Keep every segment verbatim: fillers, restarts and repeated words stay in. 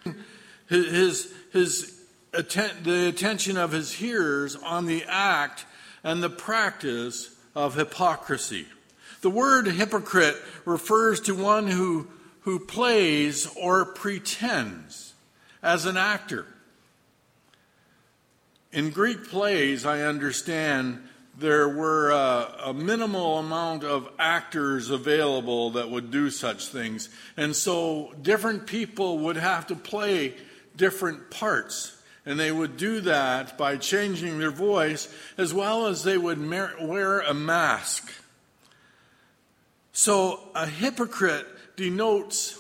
his, his, his atten- the attention of his hearers on the act and the practice of hypocrisy. The word hypocrite refers to one who, who plays or pretends as an actor. In Greek plays, I understand, there were a, a minimal amount of actors available that would do such things. And so different people would have to play different parts. And they would do that by changing their voice, as well as they would mer- wear a mask. So a hypocrite denotes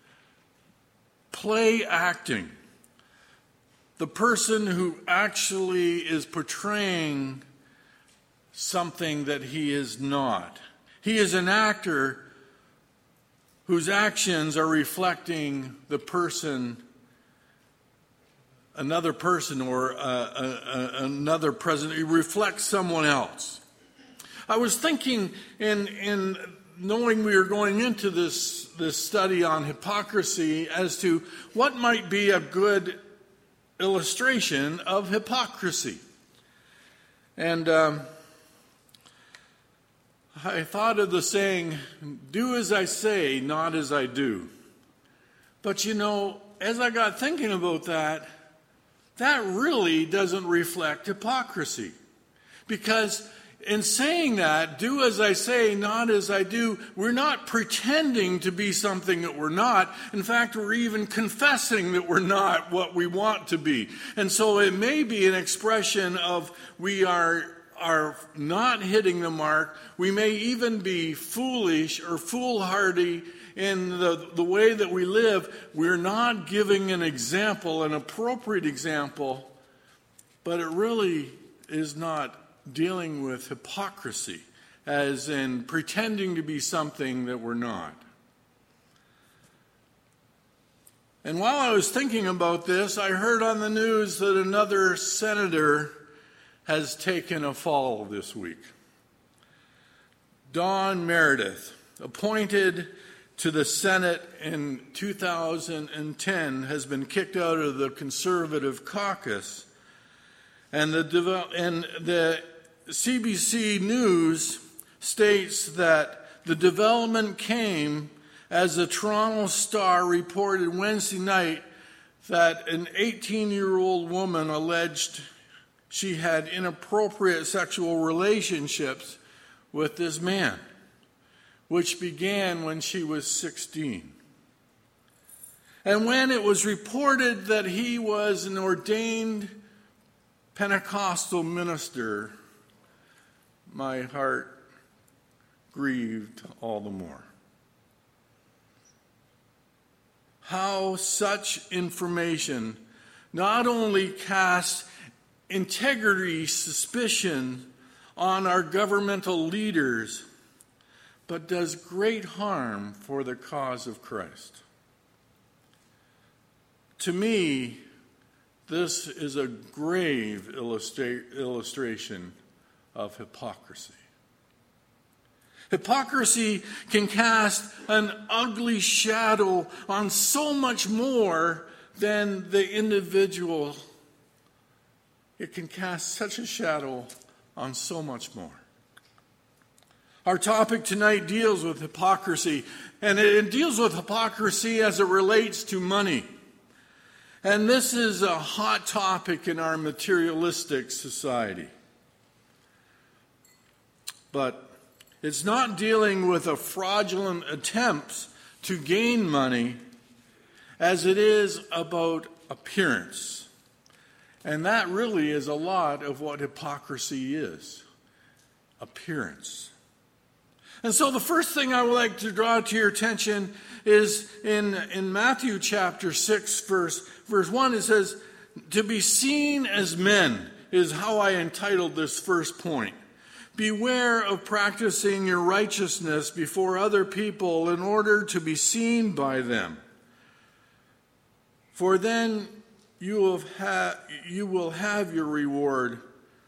play acting. The person who actually is portraying something that he is not. He is an actor whose actions are reflecting the person, another person or uh, uh, uh, another present. He reflects someone else. I was thinking in in knowing we were going into this, this study on hypocrisy as to what might be a good illustration of hypocrisy. And um, I thought of the saying, do as I say, not as I do. But you know, as I got thinking about that, that really doesn't reflect hypocrisy. Because in saying that, do as I say, not as I do, we're not pretending to be something that we're not. In fact, we're even confessing that we're not what we want to be. And so it may be an expression of we are are not hitting the mark. We may even be foolish or foolhardy in the, the way that we live. We're not giving an example, an appropriate example, but it really is not dealing with hypocrisy, as in pretending to be something that we're not. And while I was thinking about this, I heard on the news that another senator has taken a fall this week. Don Meredith, appointed to the Senate in two thousand ten, has been kicked out of the Conservative caucus. And the, and the C B C News states that the development came as the Toronto Star reported Wednesday night that an eighteen-year-old woman alleged she had inappropriate sexual relationships with this man, which began when she was sixteen. And when it was reported that he was an ordained Pentecostal minister, my heart grieved all the more. How such information not only casts integrity suspicion on our governmental leaders, but does great harm for the cause of Christ. To me, this is a grave illustra- illustration of hypocrisy. Hypocrisy can cast an ugly shadow on so much more than the individual. It can cast such a shadow on so much more. Our topic tonight deals with hypocrisy, and it deals with hypocrisy as it relates to money. And this is a hot topic in our materialistic society. But it's not dealing with a fraudulent attempts to gain money as it is about appearance. And that really is a lot of what hypocrisy is. Appearance. And so the first thing I would like to draw to your attention is in, in Matthew chapter six, verse, verse one, it says, to be seen as men is how I entitled this first point. Beware of practicing your righteousness before other people in order to be seen by them. For then you will have, you will have your reward.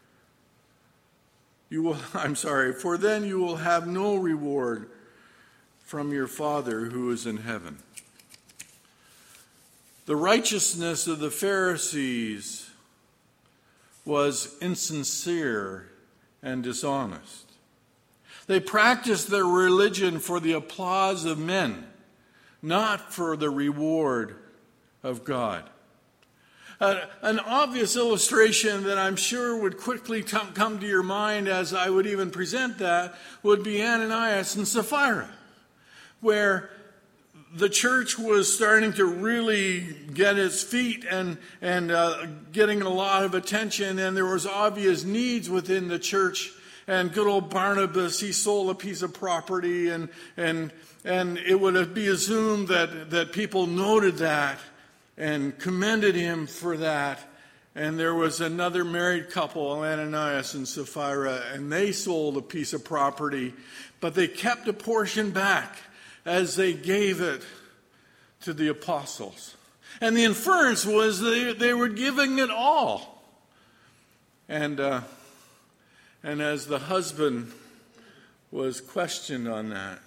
You will, I'm sorry, for then you will have no reward from your Father who is in heaven. The righteousness of the Pharisees was insincere and dishonest. They practiced their religion for the applause of men, not for the reward of God. Uh, an obvious illustration that I'm sure would quickly t- come to your mind as I would even present that would be Ananias and Sapphira, where the church was starting to really get its feet and, and uh, getting a lot of attention, and there was obvious needs within the church. And good old Barnabas, he sold a piece of property, and and and it would be assumed that, that people noted that and commended him for that. And there was another married couple, Ananias and Sapphira, and they sold a piece of property, but they kept a portion back as they gave it to the apostles. And the inference was they, they were giving it all. And uh, and as the husband was questioned on that,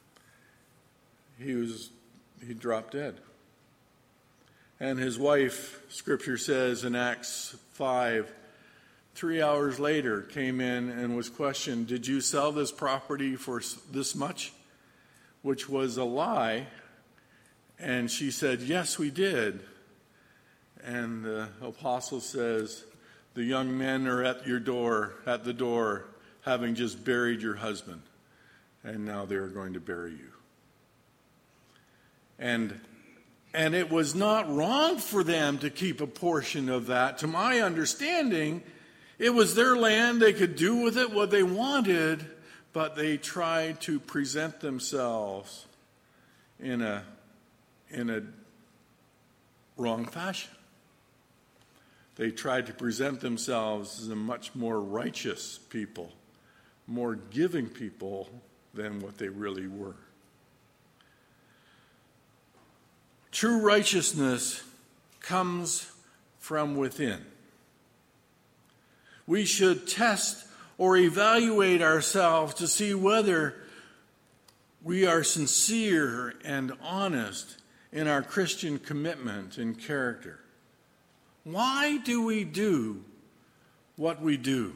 he was he dropped dead. And his wife, Scripture says in Acts five, three hours later came in and was questioned, "Did you sell this property for this much?" Which was a lie. And she said, "Yes, we did." And the apostle says, "The young men are at your door, at the door, having just buried your husband, and now they are going to bury you." And and it was not wrong for them to keep a portion of that. To my understanding, it was their land. They could do with it what they wanted, but they tried to present themselves in a in a wrong fashion. They tried to present themselves as a much more righteous people, more giving people than what they really were. True righteousness comes from within. We should test or evaluate ourselves to see whether we are sincere and honest in our Christian commitment and character. Why do we do what we do?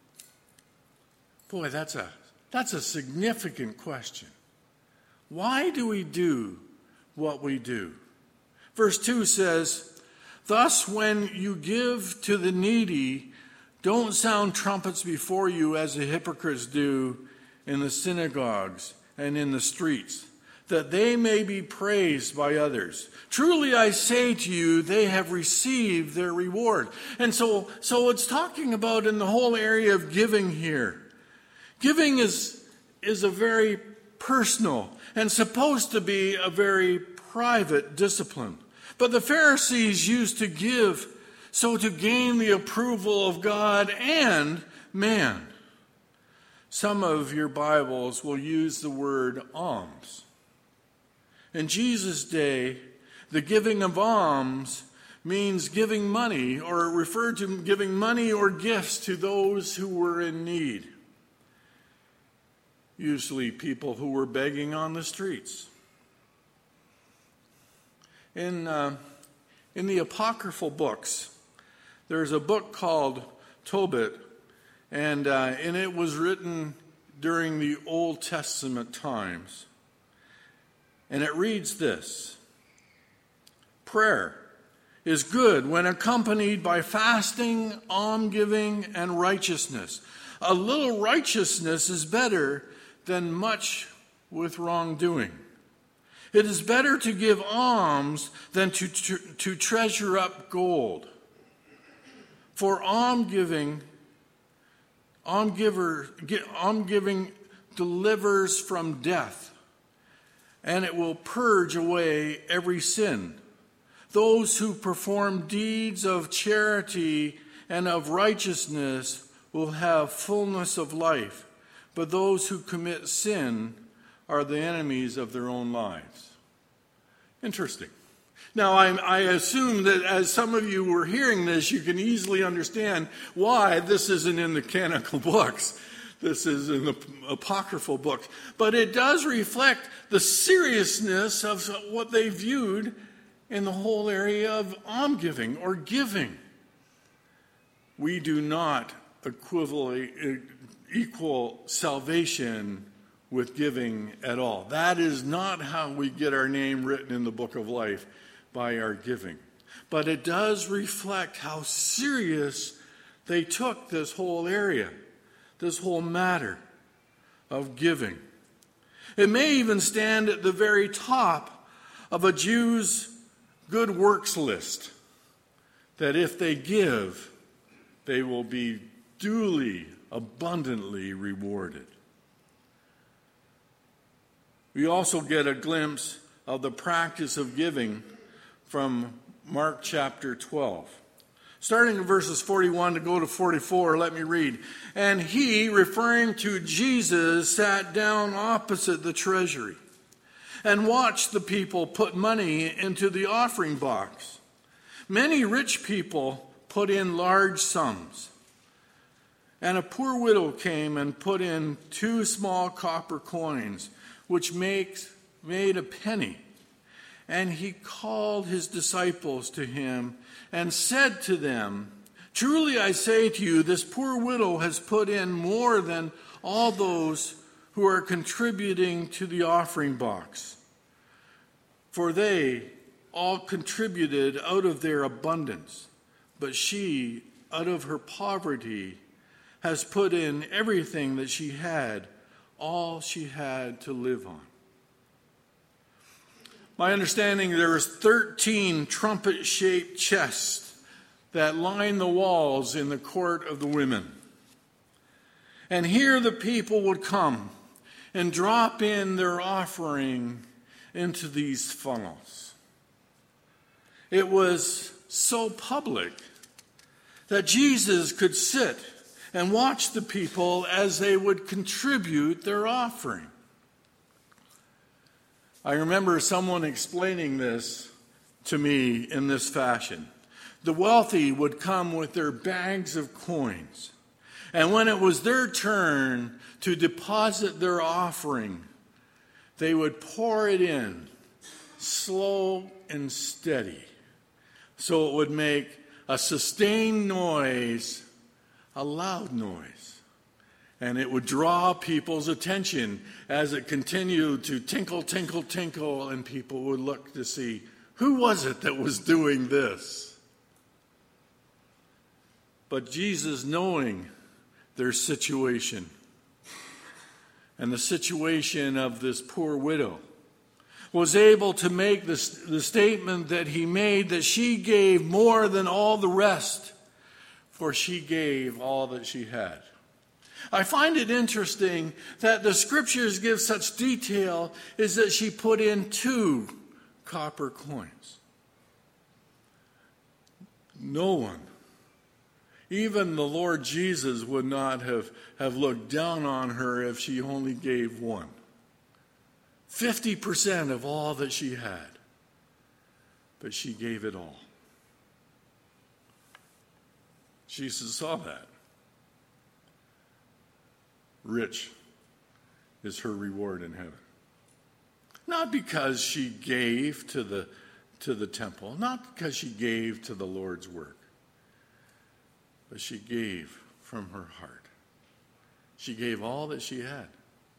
Boy, that's a that's a significant question. Why do we do what we do? Verse two says, "Thus when you give to the needy, don't sound trumpets before you as the hypocrites do in the synagogues and in the streets, that they may be praised by others. Truly I say to you, they have received their reward." And so, so it's talking about in the whole area of giving here. Giving is, is a very personal and supposed to be a very private discipline. But the Pharisees used to give so to gain the approval of God and man. Some of your Bibles will use the word alms. In Jesus' day, the giving of alms means giving money, or it referred to giving money or gifts to those who were in need. Usually people who were begging on the streets. In, uh, in the apocryphal books, there's a book called Tobit, and, uh, and it was written during the Old Testament times. And it reads this: "Prayer is good when accompanied by fasting, almsgiving, and righteousness. A little righteousness is better than much with wrongdoing. It is better to give alms than to, to, to treasure up gold. For almsgiving, almsgiver, almsgiving delivers from death, and it will purge away every sin. Those who perform deeds of charity and of righteousness will have fullness of life, but those who commit sin are the enemies of their own lives." Interesting. Now, I, I assume that as some of you were hearing this, you can easily understand why this isn't in the canonical books. This is in the apocryphal books. But it does reflect the seriousness of what they viewed in the whole area of almsgiving or giving. We do not equivalent, equal salvation with giving at all. That is not how we get our name written in the book of life, by our giving. But it does reflect how serious they took this whole area, this whole matter of giving. It may even stand at the very top of a Jew's good works list, that if they give, they will be duly, abundantly rewarded. We also get a glimpse of the practice of giving from Mark chapter twelve. Starting in verses forty-one to go to forty-four, let me read. And he, referring to Jesus, sat down opposite the treasury and watched the people put money into the offering box. Many rich people put in large sums, and a poor widow came and put in two small copper coins, which makes, made a penny. And he called his disciples to him and said to them, truly I say to you, this poor widow has put in more than all those who are contributing to the offering box. For they all contributed out of their abundance, but she, out of her poverty, has put in everything that she had, all she had to live on. My understanding, there was thirteen trumpet-shaped chests that line the walls in the court of the women. And here the people would come and drop in their offering into these funnels. It was so public that Jesus could sit and watch the people as they would contribute their offering. I remember someone explaining this to me in this fashion. The wealthy would come with their bags of coins, and when it was their turn to deposit their offering, they would pour it in slow and steady, so it would make a sustained noise, a loud noise, and it would draw people's attention as it continued to tinkle, tinkle, tinkle, and people would look to see, who was it that was doing this? But Jesus, knowing their situation and the situation of this poor widow, was able to make this, the statement that he made, that she gave more than all the rest, for she gave all that she had. I find it interesting that the scriptures give such detail, is that she put in two copper coins. No one, even the Lord Jesus, would not have, have looked down on her if she only gave one. fifty percent of all that she had. But she gave it all. Jesus saw that. Rich is her reward in heaven. Not because she gave to the, to the temple, not because she gave to the Lord's work, but she gave from her heart. She gave all that she had.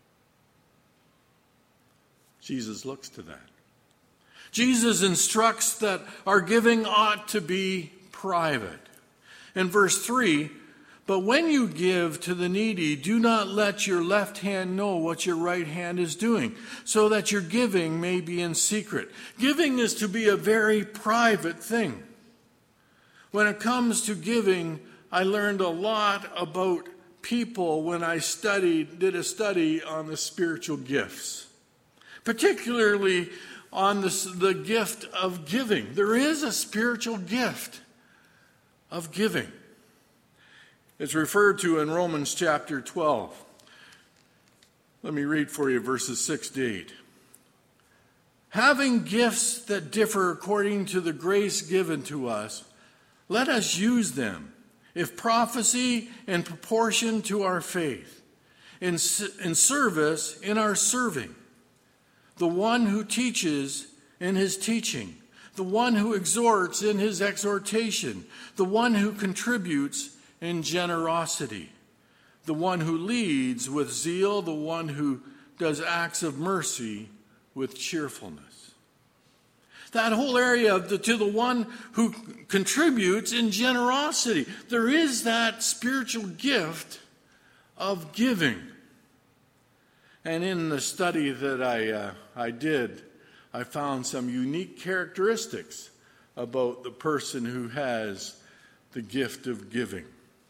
Jesus looks to that. Jesus instructs that our giving ought to be private. In verse three, but when you give to the needy, do not let your left hand know what your right hand is doing, so that your giving may be in secret. Giving is to be a very private thing. When it comes to giving, I learned a lot about people when I studied, did a study on the spiritual gifts, particularly on the, the gift of giving. There is a spiritual gift of giving. It's referred to in Romans chapter twelve. Let me read for you verses six to eight. Having gifts that differ according to the grace given to us, let us use them. If prophecy, in proportion to our faith. In, in service, in our serving. The one who teaches, in his teaching. the one who exhorts in his exhortation, the one who contributes in generosity, the one who leads with zeal, the one who does acts of mercy with cheerfulness. That whole area of the, to the one who contributes in generosity. There is that spiritual gift of giving. And in the study that I, uh, I did, I found some unique characteristics about the person who has the gift of giving.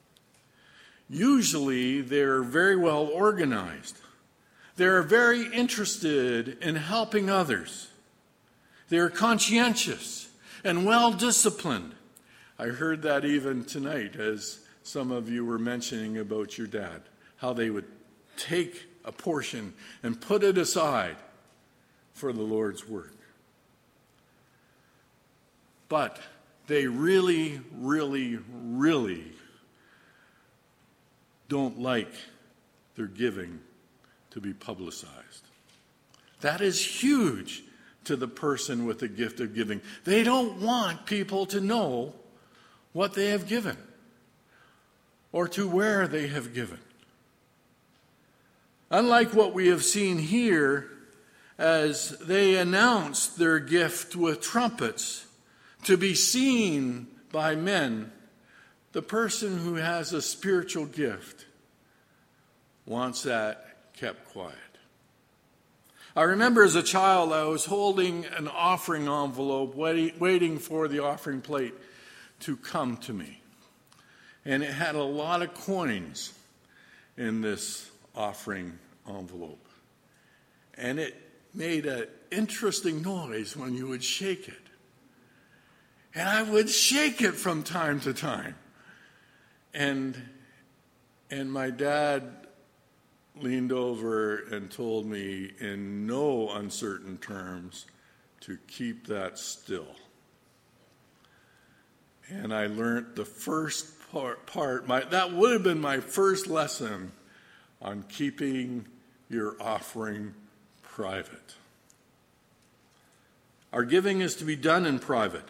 Usually, they're very well organized. They're very interested in helping others. They're conscientious and well-disciplined. I heard that even tonight as some of you were mentioning about your dad, how they would take a portion and put it aside for the Lord's work. But they really, really, really don't like their giving to be publicized. That is huge to the person with the gift of giving. They don't want people to know what they have given or to where they have given. Unlike what we have seen here, as they announced their gift with trumpets to be seen by men, the person who has a spiritual gift wants that kept quiet. I remember as a child I was holding an offering envelope waiting for the offering plate to come to me. And it had a lot of coins in this offering envelope. And it made an interesting noise when you would shake it. And I would shake it from time to time. And, and my dad leaned over and told me in no uncertain terms to keep that still. And I learned the first part, part my, that would have been my first lesson on keeping your offering private. Our giving is to be done in private.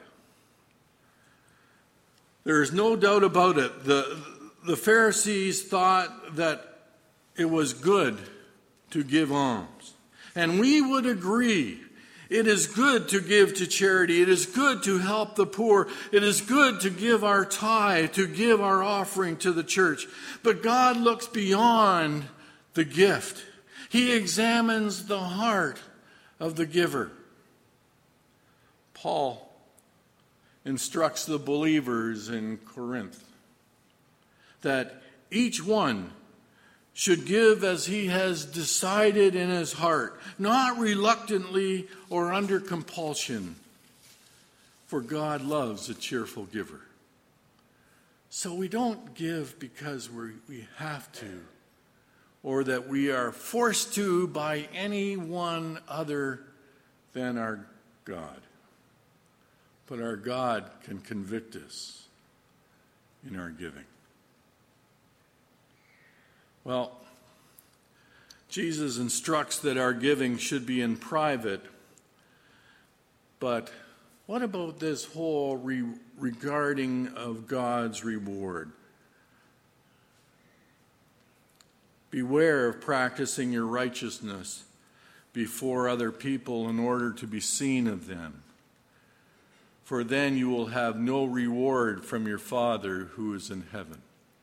There is no doubt about it. The, the Pharisees thought that it was good to give alms. And we would agree. It is good to give to charity. It is good to help the poor. It is good to give our tithe, to give our offering to the church. But God looks beyond the gift. He examines the heart of the giver. Paul instructs the believers in Corinth that each one should give as he has decided in his heart, not reluctantly or under compulsion, for God loves a cheerful giver. So we don't give because we we have to, or that we are forced to by anyone other than our God. But our God can convict us in our giving. Well, Jesus instructs that our giving should be in private, but what about this whole re- regarding of God's reward? Beware of practicing your righteousness before other people in order to be seen of them, for then you will have no reward from your Father who is in heaven.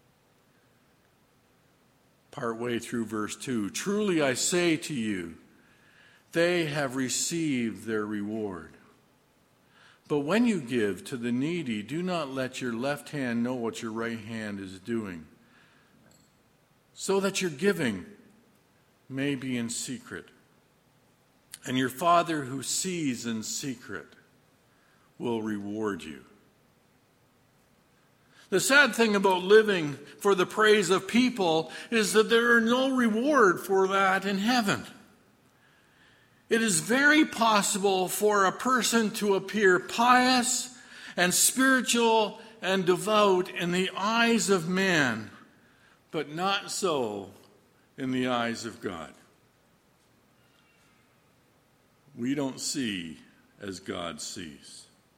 Partway through verse two, truly I say to you, they have received their reward. But when you give to the needy, do not let your left hand know what your right hand is doing, so that your giving may be in secret. And your Father who sees in secret will reward you. The sad thing about living for the praise of people is that there is no reward for that in heaven. It is very possible for a person to appear pious and spiritual and devout in the eyes of man, but not so in the eyes of God. We don't see as God sees.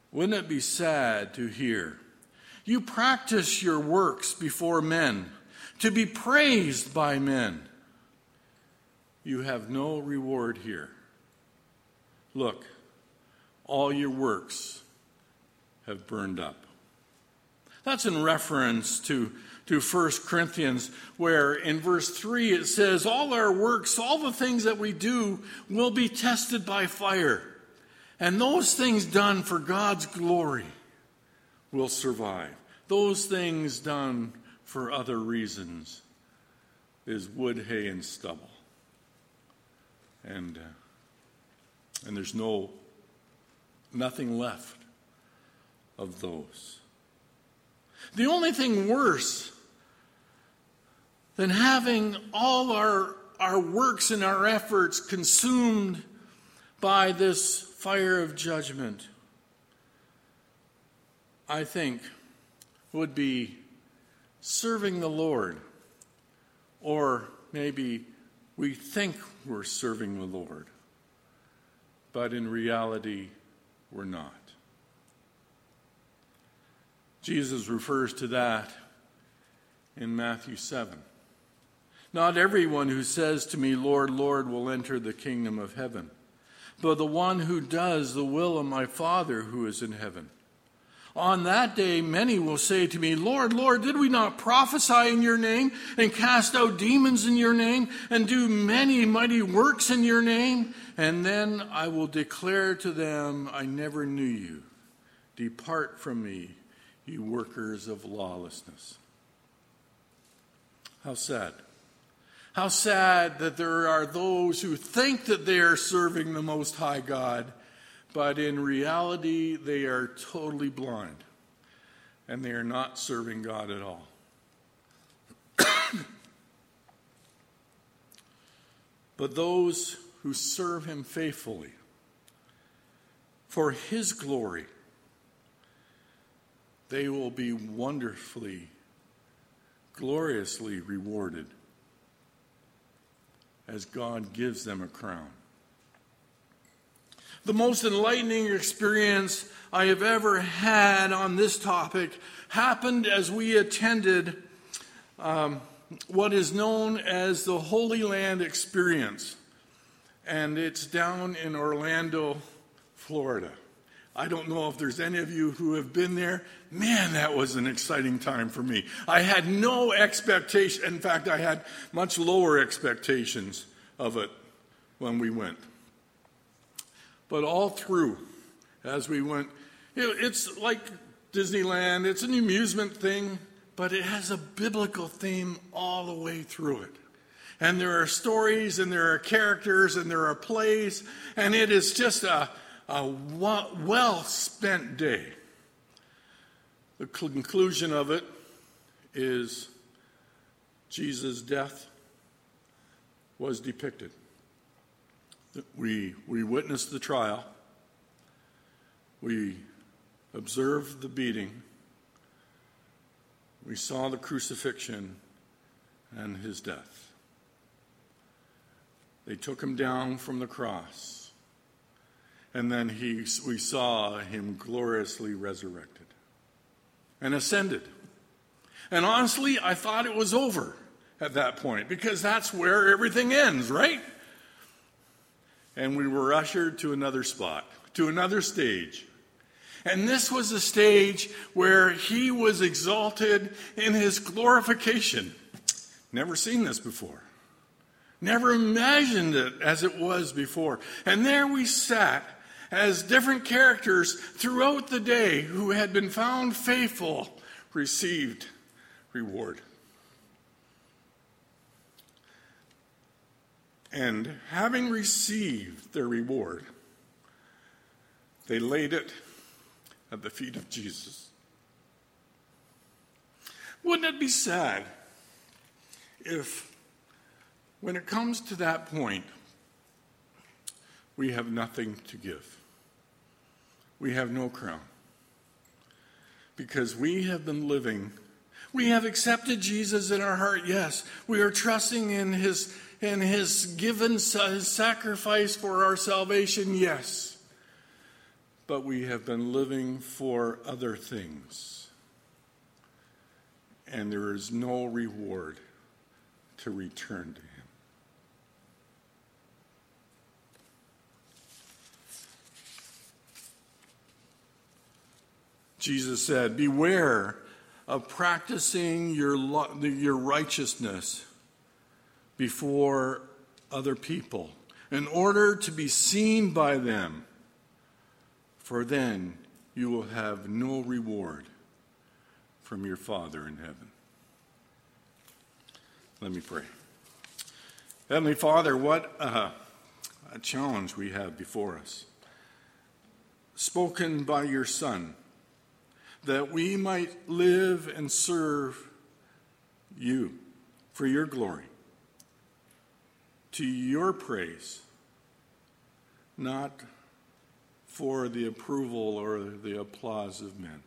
Wouldn't it be sad to hear, you practice your works before men, to be praised by men. You have no reward here. Look, all your works have burned up. That's in reference to, to First Corinthians, where in verse three it says, all our works, all the things that we do will be tested by fire. And those things done for God's glory will survive. Those things done for other reasons is wood, hay, and stubble. And, uh, and there's no, nothing left of those. The only thing worse than having all our, our works and our efforts consumed by this fire of judgment, I think, would be serving the Lord. Or maybe we think we're serving the Lord, but in reality, we're not. Jesus refers to that in Matthew seven. Not everyone who says to me, Lord, Lord, will enter the kingdom of heaven, but the one who does the will of my Father who is in heaven. On that day, many will say to me, Lord, Lord, did we not prophesy in your name and cast out demons in your name and do many mighty works in your name? And then I will declare to them, I never knew you. Depart from me, you workers of lawlessness. How sad. How sad that there are those who think that they are serving the Most High God, but in reality, they are totally blind, and they are not serving God at all. But those who serve him faithfully, for his glory, they will be wonderfully, gloriously rewarded as God gives them a crown. The most enlightening experience I have ever had on this topic happened as we attended um, what is known as the Holy Land Experience. And it's down in Orlando, Florida. I don't know if there's any of you who have been there. Man, that was an exciting time for me. I had no expectation. In fact, I had much lower expectations of it when we went. But all through, as we went, it's like Disneyland. It's an amusement thing, but it has a biblical theme all the way through it. And there are stories, and there are characters, and there are plays, and it is just a, a well-spent day. The conclusion of it is Jesus' death was depicted. We, we witnessed the trial. We observed the beating. We saw the crucifixion and his death. They took him down from the cross. And then he, we saw him gloriously resurrected and ascended. And honestly, I thought it was over at that point, because that's where everything ends, right? And we were ushered to another spot, to another stage. And this was a stage where he was exalted in his glorification. Never seen this before. Never imagined it as it was before. And there we sat as different characters throughout the day who had been found faithful received reward. And having received their reward, they laid it at the feet of Jesus. Wouldn't it be sad if, when it comes to that point, we have nothing to give? We have no crown. Because we have been living, we have accepted Jesus in our heart, yes. We are trusting in his in his given his sacrifice for our salvation, yes. but we have been living for other things. And there is no reward to return to him. Jesus said, beware of practicing your, your righteousness before other people in order to be seen by them, for then you will have no reward from your Father in heaven. Let me pray. Heavenly Father, what a, a challenge we have before us. Spoken by your Son, that we might live and serve you for your glory, to your praise, not for the approval or the applause of men.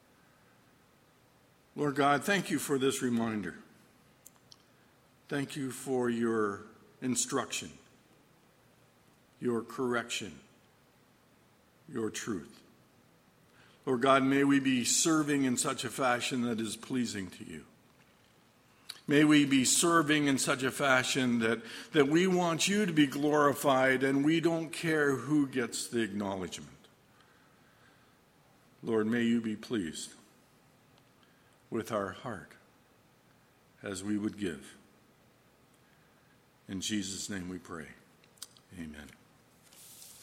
Lord God, thank you for this reminder. Thank you for your instruction, your correction, your truth. Lord God, may we be serving in such a fashion that is pleasing to you. May we be serving in such a fashion that, that we want you to be glorified and we don't care who gets the acknowledgement. Lord, may you be pleased with our heart as we would give. In Jesus' name we pray. Amen.